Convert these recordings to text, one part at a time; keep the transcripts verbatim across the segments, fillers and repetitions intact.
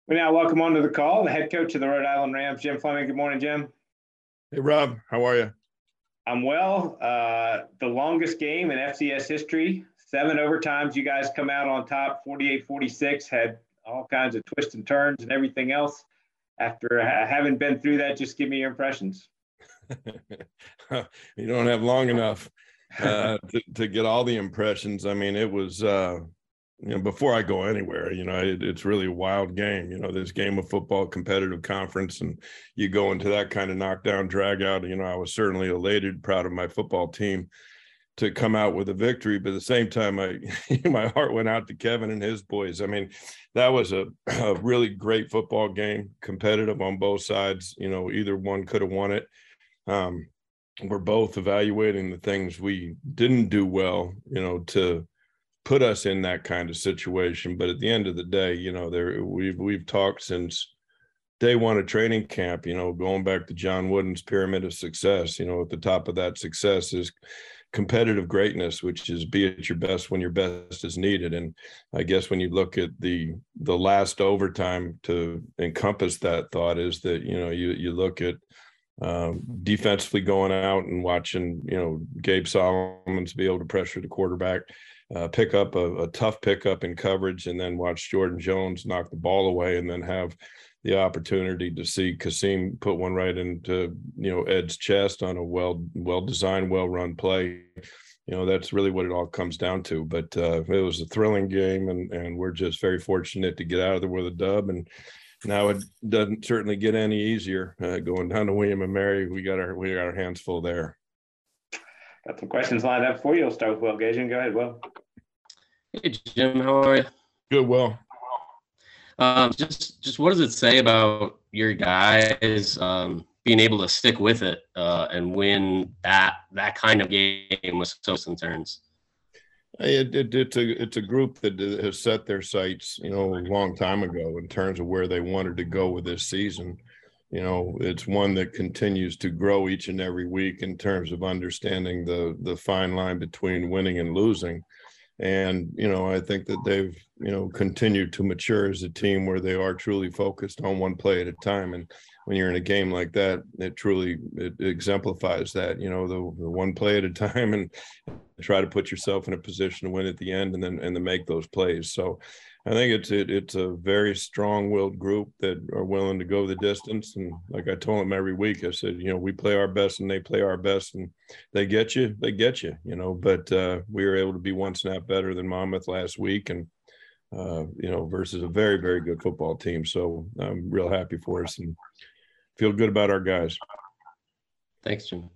We now welcome onto the call the head coach of the Rhode Island Rams, Jim Fleming. Good morning, Jim. Hey, Rob. How are you? I'm well. Uh, the longest game in F C S history, seven overtimes. You guys come out on top, forty-eight forty-six, had all kinds of twists and turns and everything else. After having been through that, just give me your impressions. You don't have long enough uh, to, to get all the impressions. I mean, it was, uh, you know, before I go anywhere, you know, it, it's really a wild game. You know, this game of football, competitive conference, and you go into that kind of knockdown, drag out. You know, I was certainly elated, proud of my football team to come out with a victory. But at the same time, I my heart went out to Kevin and his boys. I mean, that was a, a really great football game, competitive on both sides. You know, either one could have won it. Um, we're both evaluating the things we didn't do well, you know, to put us in that kind of situation. But at the end of the day, you know, there we've we've talked since day one of training camp, you know, going back to John Wooden's pyramid of success. You know, at the top of that success is competitive greatness, which is be at your best when your best is needed. And I guess when you look at the the last overtime, to encompass that thought is that, you know, you you look at um, defensively going out and watching, you know, Gabe Solomons be able to pressure the quarterback, uh, pick up a, a tough pickup in coverage, and then watch Jordan Jones knock the ball away, and then have the opportunity to see Kasim put one right into, you know, Ed's chest on a well, well-designed, well-run play. You know, that's really what it all comes down to. But uh, it was a thrilling game, and and we're just very fortunate to get out of there with a dub. And now it doesn't certainly get any easier uh, going down to William and Mary. We got our we got our hands full there. Got some questions lined up for you. We'll start with Will Gajan. Go ahead, Will. Hey, Jim. How are you? Good, Will. Um, just, just what does it say about your guys um, being able to stick with it uh, and win that that kind of game with twists and turns? It, it, it's a it's a group that has set their sights, you know, a long time ago in terms of where they wanted to go with this season. You know, it's one that continues to grow each and every week in terms of understanding the the fine line between winning and losing. And, you know, I think that they've, you know, continued to mature as a team where they are truly focused on one play at a time. And when you're in a game like that, it truly it exemplifies that, you know, the, the one play at a time, and try to put yourself in a position to win at the end, and then and to make those plays. So I think it's it, it's a very strong-willed group that are willing to go the distance. And like I told them every week, I said, you know, we play our best and they play our best, and they get you, they get you, you know. But uh, we were able to be one snap better than Monmouth last week, and uh, you know, versus a very, very good football team. So I'm real happy for us and feel good about our guys. Thanks, Jim.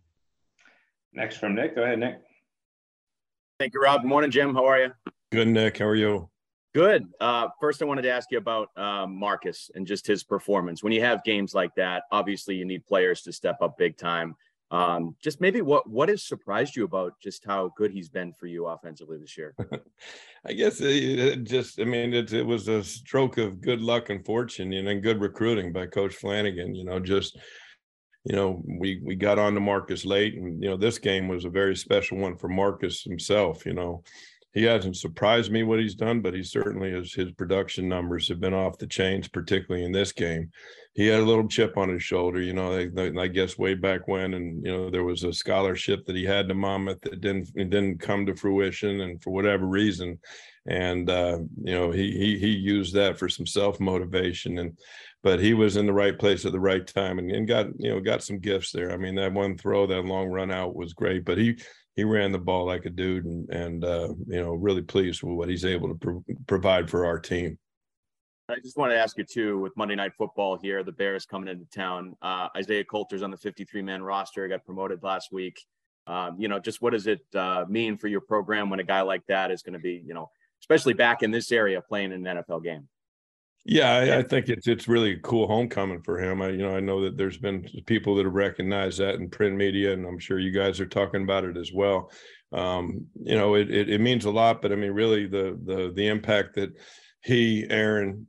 Next from Nick. Go ahead, Nick. Thank you, Rob. Good morning, Jim. How are you? Good, Nick. How are you? Good. Uh, first, I wanted to ask you about um, Marcus and just his performance. When you have games like that, obviously you need players to step up big time. Um, just maybe what what has surprised you about just how good he's been for you offensively this year? I guess it, it just, I mean, it, it was a stroke of good luck and fortune, and then good recruiting by Coach Flanagan. You know, just, you know, we we got on to Marcus late, and, you know, this game was a very special one for Marcus himself. You know, he hasn't surprised me what he's done, but he certainly has, his production numbers have been off the chains, particularly in this game. He had a little chip on his shoulder, you know, they, they, I guess way back when, and, you know, there was a scholarship that he had to Monmouth that didn't, it didn't come to fruition, and for whatever reason. And, uh, you know, he, he, he used that for some self-motivation, and, but he was in the right place at the right time, and, and got, you know, got some gifts there. I mean, that one throw, that long run out was great, but he, he ran the ball like a dude, and, and uh, you know, really pleased with what he's able to pro- provide for our team. I just wanted to ask you, too, with Monday Night Football here, the Bears coming into town, uh, Isaiah Coulter's on the fifty-three man roster, got promoted last week. Um, you know, just what does it uh, mean for your program when a guy like that is going to be, you know, especially back in this area playing in an N F L game? Yeah, I, I think it's it's really a cool homecoming for him. I, you know, I know that there's been people that have recognized that in print media, and I'm sure you guys are talking about it as well. Um, you know, it, it it means a lot, but I mean, really, the the the impact that he, Aaron,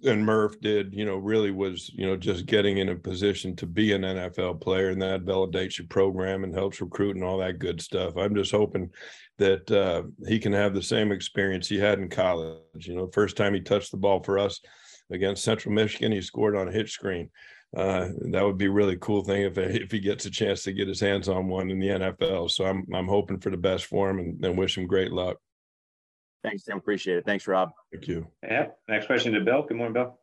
and Murph did, you know, really was, you know, just getting in a position to be an N F L player, and that validates your program and helps recruit and all that good stuff. I'm just hoping that uh, he can have the same experience he had in college. You know, first time he touched the ball for us against Central Michigan, he scored on a hitch screen. Uh, that would be a really cool thing if if he gets a chance to get his hands on one in the N F L. So I'm I'm hoping for the best for him, and, and wish him great luck. Thanks, Tim. Appreciate it. Thanks, Rob. Thank you. Yeah. Next question to Bill. Good morning, Bill.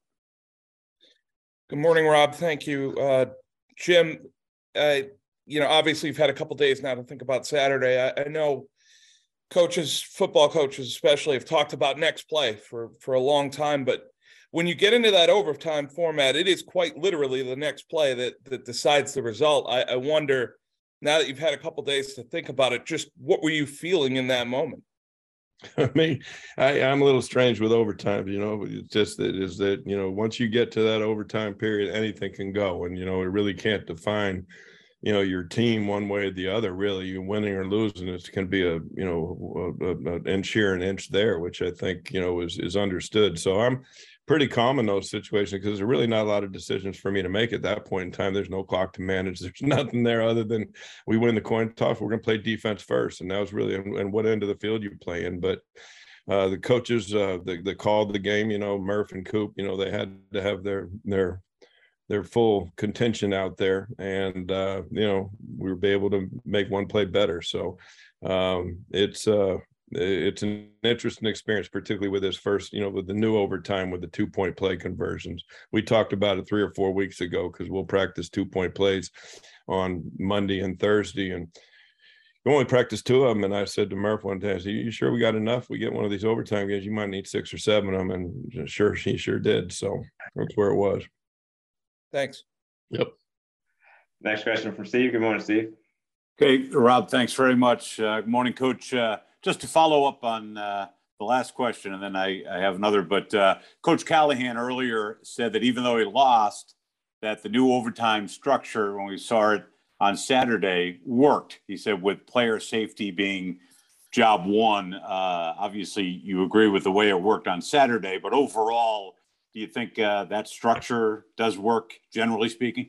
Good morning, Rob. Thank you. Uh, Jim, uh, you know, obviously you've had a couple days now to think about Saturday. I, I know coaches, football coaches especially, have talked about next play for, for a long time, but when you get into that overtime format, it is quite literally the next play that, that decides the result. I, I wonder, now that you've had a couple days to think about it, just what were you feeling in that moment? I mean, I, I'm a little strange with overtime, you know, it's just that is that, you know, once you get to that overtime period, anything can go. And, you know, it really can't define, you know, your team one way or the other, really. You're winning or losing. It can be a, you know, a, a, an inch here, an inch there, which I think, you know, is, is understood. So I'm pretty calm in those situations because there's really not a lot of decisions for me to make at that point in time. There's no clock to manage. There's nothing there other than we win the coin toss. We're going to play defense first. And that was really, and what end of the field you play in. But uh, the coaches uh, that, that called the game, you know, Murph and Coop, you know, they had to have their, their, their full contention out there. And, uh, you know, we were able to make one play better. So um, it's, uh, it's an interesting experience, particularly with this first, you know, with the new overtime with the two point play conversions. We talked about it three or four weeks ago because we'll practice two point plays on Monday and Thursday. And we only practiced two of them. And I said to Murph one day, I said, you sure we got enough? We get one of these overtime games, you might need six or seven of them. And sure, she sure did. So that's where it was. Thanks. Yep. Next question from Steve. Good morning, Steve. Okay, Rob, thanks very much. Uh, good morning, Coach. Uh, just to follow up on uh, the last question, and then I, I have another, but uh, Coach Callahan earlier said that even though he lost, that the new overtime structure, when we saw it on Saturday, worked. He said with player safety being job one. Uh, obviously, you agree with the way it worked on Saturday, but overall, do you think uh, that structure does work, generally speaking?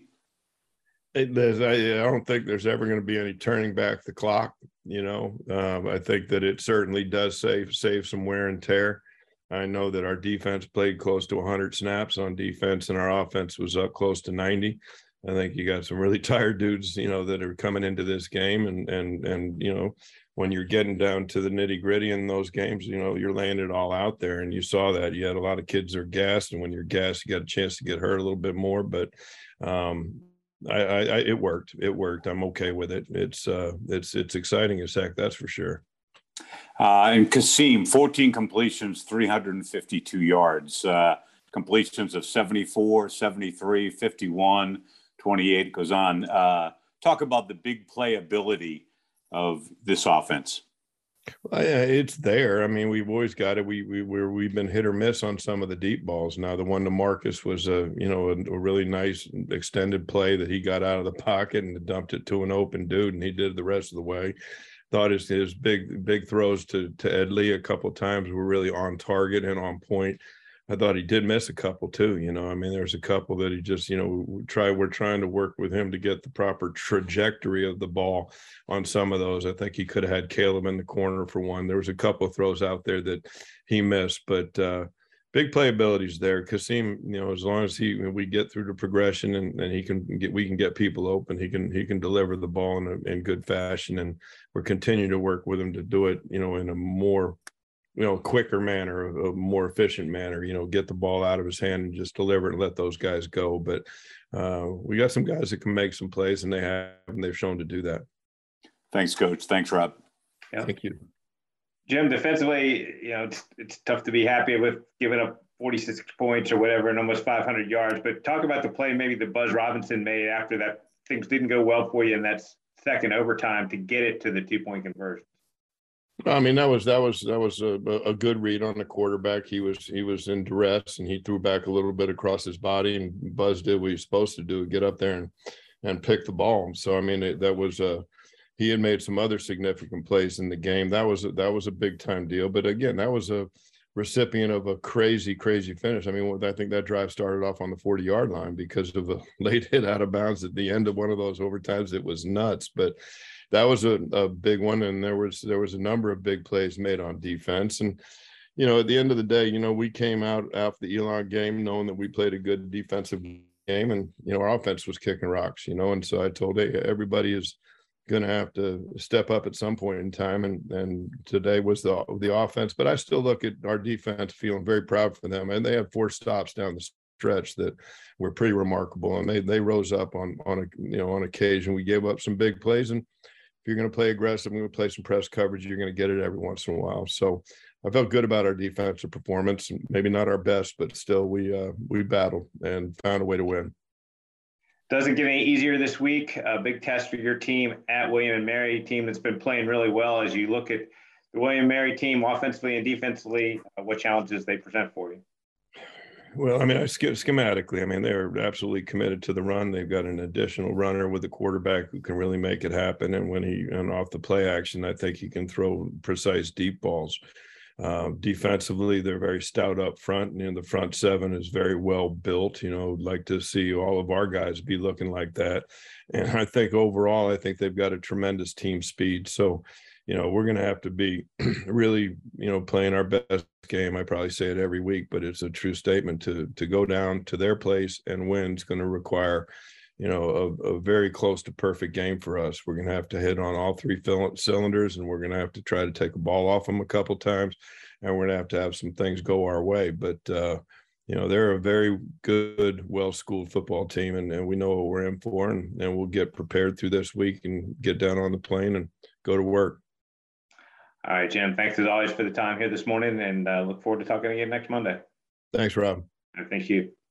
It does. I, I don't think there's ever going to be any turning back the clock. You know, um, I think that it certainly does save save some wear and tear. I know that our defense played close to one hundred snaps on defense, and our offense was up close to ninety. I think you got some really tired dudes, you know, that are coming into this game, and and and you know, when you're getting down to the nitty gritty in those games, you know, you're laying it all out there, and you saw that. You had a lot of kids that are gassed, and when you're gassed, you got a chance to get hurt a little bit more, but. Um, I, I, I, it worked. It worked. I'm okay with it. It's, uh, it's, it's exciting as heck. That's for sure. Uh, and Kasim, fourteen completions, three hundred fifty-two yards, uh, completions of seventy-four, seventy-three, fifty-one, twenty-eight goes on. Uh, talk about the big playability of this offense. Well, yeah, it's there. I mean, we've always got it. We we we're, we've been hit or miss on some of the deep balls. Now, the one to Marcus was a you know a, a really nice extended play that he got out of the pocket and dumped it to an open dude, and he did the rest of the way. Thought his his big big throws to to Ed Lee a couple of times were really on target and on point. I thought he did miss a couple too. You know, I mean, there's a couple that he just, you know, we try, we're trying to work with him to get the proper trajectory of the ball on some of those. I think he could have had Caleb in the corner for one. There was a couple of throws out there that he missed, but uh, big playability is there. Kasim, you know, as long as he, we get through the progression and, and he can get, we can get people open, he can, he can deliver the ball in a, in good fashion. And we're continuing to work with him to do it, you know, in a more, you know, quicker manner, a more efficient manner, you know, get the ball out of his hand and just deliver it and let those guys go. But uh, we got some guys that can make some plays, and they have, and they've shown to do that. Thanks, Coach. Thanks, Rob. Yeah. Thank you. Jim, defensively, you know, it's, it's tough to be happy with giving up forty-six points or whatever and almost five hundred yards. But talk about the play maybe that Buzz Robinson made after that things didn't go well for you in that second overtime to get it to the two-point conversion. I mean, that was that was that was a, a good read on the quarterback. He was he was in duress, and he threw back a little bit across his body, and Buzz did what he was supposed to do, get up there and and pick the ball. So I mean, it, that was a he had made some other significant plays in the game. That was a, that was a big time deal. But again, that was a recipient of a crazy, crazy finish. I mean, I think that drive started off on the forty yard line because of a late hit out of bounds at the end of one of those overtimes. It was nuts, but that was a, a big one. And there was, there was a number of big plays made on defense. And, you know, at the end of the day, you know, we came out after the Elon game knowing that we played a good defensive game, and, you know, our offense was kicking rocks, you know, and so I told hey, everybody is going to have to step up at some point in time. And, and today was the, the offense, but I still look at our defense feeling very proud for them. And they had four stops down the stretch that were pretty remarkable. And they, they rose up on, on a, you know, on occasion. We gave up some big plays, and if you're going to play aggressive, we're going to play some press coverage, you're going to get it every once in a while. So I felt good about our defensive performance. Maybe not our best, but still we, uh, we battled and found a way to win. Doesn't get any easier this week. A big test for your team at William and Mary, team that's been playing really well. As you look at the William and Mary team offensively and defensively, uh, what challenges they present for you? Well, I mean, I sch- schematically, I mean, they're absolutely committed to the run. They've got an additional runner with a quarterback who can really make it happen. And when he, and off the play action, I think he can throw precise deep balls. Uh, defensively, they're very stout up front. And, you know, the front seven is very well built. You know, like to see all of our guys be looking like that. And I think overall, I think they've got a tremendous team speed. So, you know, we're going to have to be really, you know, playing our best game. I probably say it every week, but it's a true statement. To to go down to their place and win is going to require, you know, a, a very close to perfect game for us. We're going to have to hit on all three cylinders, and we're going to have to try to take a ball off them a couple times, and we're going to have to have some things go our way. But, uh, you know, they're a very good, well-schooled football team, and, and we know what we're in for, and, and we'll get prepared through this week and get down on the plane and go to work. All right, Jim, thanks as always for the time here this morning, and uh, look forward to talking again next Monday. Thanks, Rob. Thank you.